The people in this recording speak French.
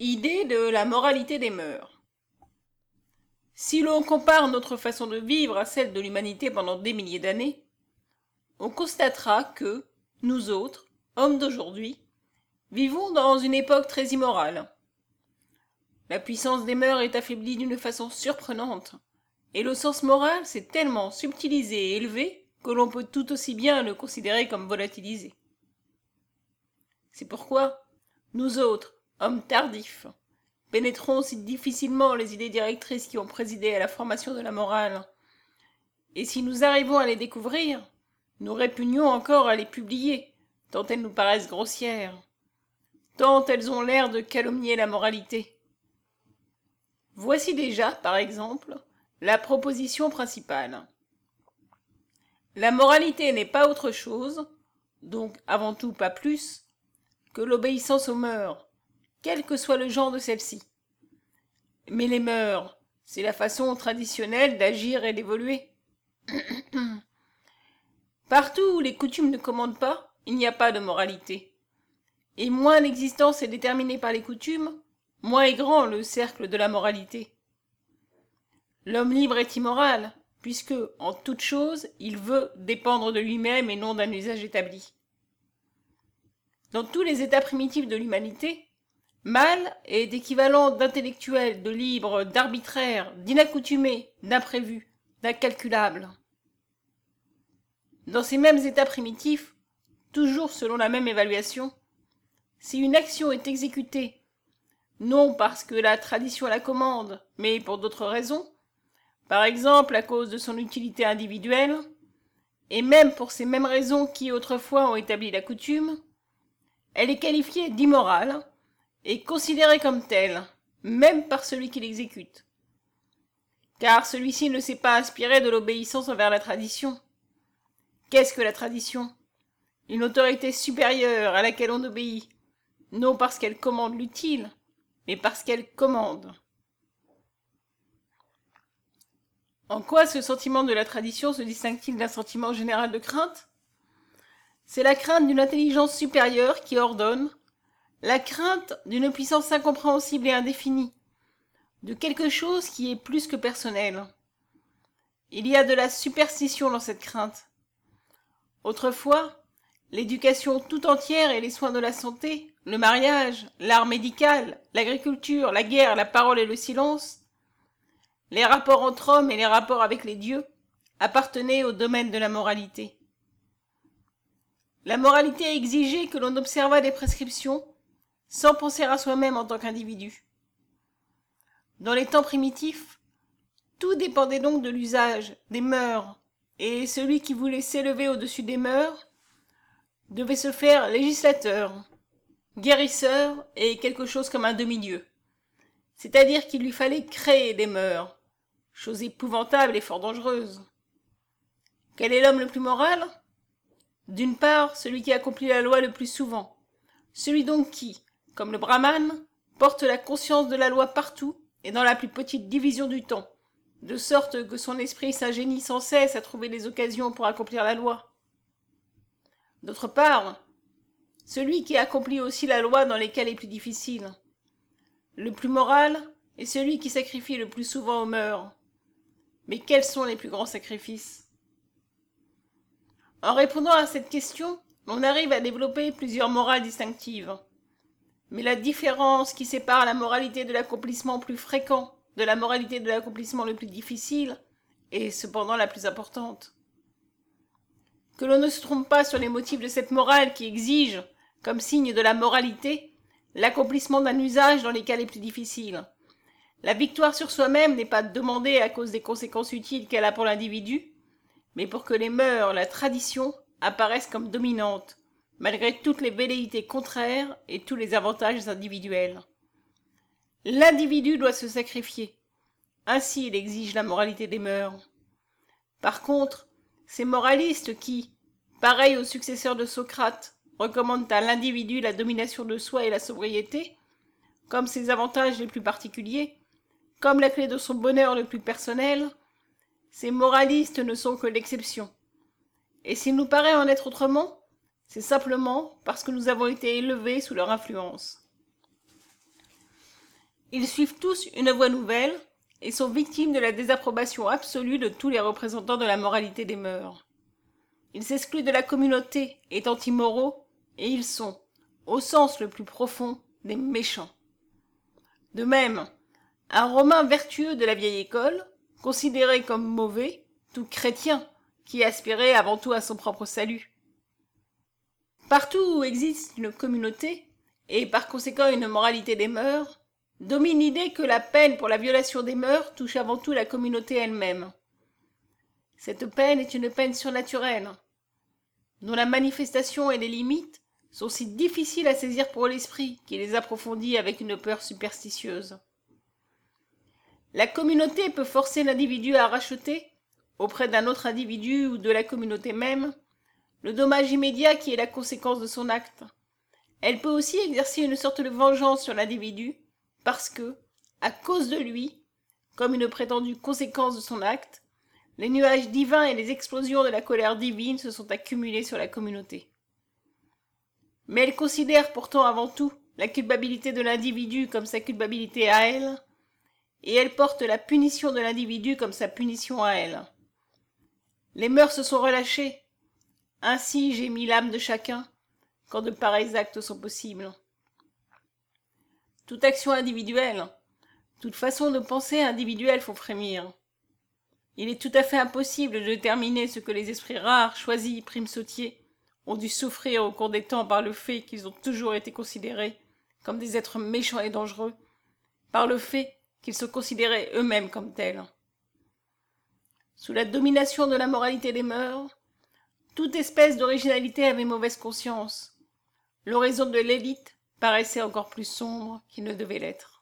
Idée de la moralité des mœurs. Si l'on compare notre façon de vivre à celle de l'humanité pendant des milliers d'années, on constatera que, nous autres, hommes d'aujourd'hui, vivons dans une époque très immorale. La puissance des mœurs est affaiblie d'une façon surprenante, et le sens moral s'est tellement subtilisé et élevé que l'on peut tout aussi bien le considérer comme volatilisé. C'est pourquoi, nous autres, hommes tardifs, pénétrons si difficilement les idées directrices qui ont présidé à la formation de la morale, et si nous arrivons à les découvrir, nous répugnons encore à les publier, tant elles nous paraissent grossières, tant elles ont l'air de calomnier la moralité. Voici déjà, par exemple, la proposition principale. La moralité n'est pas autre chose, donc avant tout pas plus, que l'obéissance aux mœurs, quel que soit le genre de celle-ci. Mais les mœurs, c'est la façon traditionnelle d'agir et d'évoluer. Partout où les coutumes ne commandent pas, il n'y a pas de moralité. Et moins l'existence est déterminée par les coutumes, moins est grand le cercle de la moralité. L'homme libre est immoral, puisque, en toute chose, il veut dépendre de lui-même et non d'un usage établi. Dans tous les états primitifs de l'humanité, mal est équivalent d'intellectuel, de libre, d'arbitraire, d'inaccoutumé, d'imprévu, d'incalculable. Dans ces mêmes états primitifs, toujours selon la même évaluation, si une action est exécutée, non parce que la tradition la commande, mais pour d'autres raisons, par exemple à cause de son utilité individuelle, et même pour ces mêmes raisons qui autrefois ont établi la coutume, elle est qualifiée d'immorale et considérée comme telle, même par celui qui l'exécute. Car celui-ci ne s'est pas inspiré de l'obéissance envers la tradition. Qu'est-ce que la tradition? Une autorité supérieure à laquelle on obéit, non parce qu'elle commande l'utile, mais parce qu'elle commande. En quoi ce sentiment de la tradition se distingue-t-il d'un sentiment général de crainte? C'est la crainte d'une intelligence supérieure qui ordonne, la crainte d'une puissance incompréhensible et indéfinie, de quelque chose qui est plus que personnel. Il y a de la superstition dans cette crainte. Autrefois, l'éducation tout entière et les soins de la santé, le mariage, l'art médical, l'agriculture, la guerre, la parole et le silence, les rapports entre hommes et les rapports avec les dieux, appartenaient au domaine de la moralité. La moralité exigeait que l'on observât des prescriptions, sans penser à soi-même en tant qu'individu. Dans les temps primitifs, tout dépendait donc de l'usage, des mœurs, et celui qui voulait s'élever au-dessus des mœurs devait se faire législateur, guérisseur et quelque chose comme un demi-dieu. C'est-à-dire qu'il lui fallait créer des mœurs, chose épouvantable et fort dangereuse. Quel est l'homme le plus moral? D'une part, celui qui accomplit la loi le plus souvent, celui donc qui, comme le brahmane, porte la conscience de la loi partout et dans la plus petite division du temps, de sorte que son esprit s'ingénie sans cesse à trouver des occasions pour accomplir la loi. D'autre part, celui qui accomplit aussi la loi dans les cas les plus difficiles. Le plus moral est celui qui sacrifie le plus souvent aux mœurs. Mais quels sont les plus grands sacrifices? En répondant à cette question, on arrive à développer plusieurs morales distinctives. Mais la différence qui sépare la moralité de l'accomplissement plus fréquent de la moralité de l'accomplissement le plus difficile est cependant la plus importante. Que l'on ne se trompe pas sur les motifs de cette morale qui exige, comme signe de la moralité, l'accomplissement d'un usage dans les cas les plus difficiles. La victoire sur soi-même n'est pas demandée à cause des conséquences utiles qu'elle a pour l'individu, mais pour que les mœurs, la tradition, apparaissent comme dominantes, malgré toutes les velléités contraires et tous les avantages individuels. L'individu doit se sacrifier. Ainsi il exige la moralité des mœurs. Par contre, ces moralistes qui, pareils aux successeurs de Socrate, recommandent à l'individu la domination de soi et la sobriété, comme ses avantages les plus particuliers, comme la clé de son bonheur le plus personnel, ces moralistes ne sont que l'exception. Et s'il nous paraît en être autrement, c'est simplement parce que nous avons été élevés sous leur influence. Ils suivent tous une voie nouvelle et sont victimes de la désapprobation absolue de tous les représentants de la moralité des mœurs. Ils s'excluent de la communauté, étant immoraux, et ils sont, au sens le plus profond, des méchants. De même, un Romain vertueux de la vieille école considérait comme mauvais tout chrétien qui aspirait avant tout à son propre salut. Partout où existe une communauté, et par conséquent une moralité des mœurs, domine l'idée que la peine pour la violation des mœurs touche avant tout la communauté elle-même. Cette peine est une peine surnaturelle, dont la manifestation et les limites sont si difficiles à saisir pour l'esprit qu'il les approfondit avec une peur superstitieuse. La communauté peut forcer l'individu à racheter, auprès d'un autre individu ou de la communauté même, le dommage immédiat qui est la conséquence de son acte. Elle peut aussi exercer une sorte de vengeance sur l'individu, parce que, à cause de lui, comme une prétendue conséquence de son acte, les nuages divins et les explosions de la colère divine se sont accumulés sur la communauté. Mais elle considère pourtant avant tout la culpabilité de l'individu comme sa culpabilité à elle, et elle porte la punition de l'individu comme sa punition à elle. Les mœurs se sont relâchées, ainsi gémit l'âme de chacun, quand de pareils actes sont possibles. Toute action individuelle, toute façon de penser individuelle font frémir. Il est tout à fait impossible de déterminer ce que les esprits rares, choisis, primesautiers, ont dû souffrir au cours des temps par le fait qu'ils ont toujours été considérés comme des êtres méchants et dangereux, par le fait qu'ils se considéraient eux-mêmes comme tels. Sous la domination de la moralité des mœurs, toute espèce d'originalité avait mauvaise conscience. L'horizon de l'élite paraissait encore plus sombre qu'il ne devait l'être.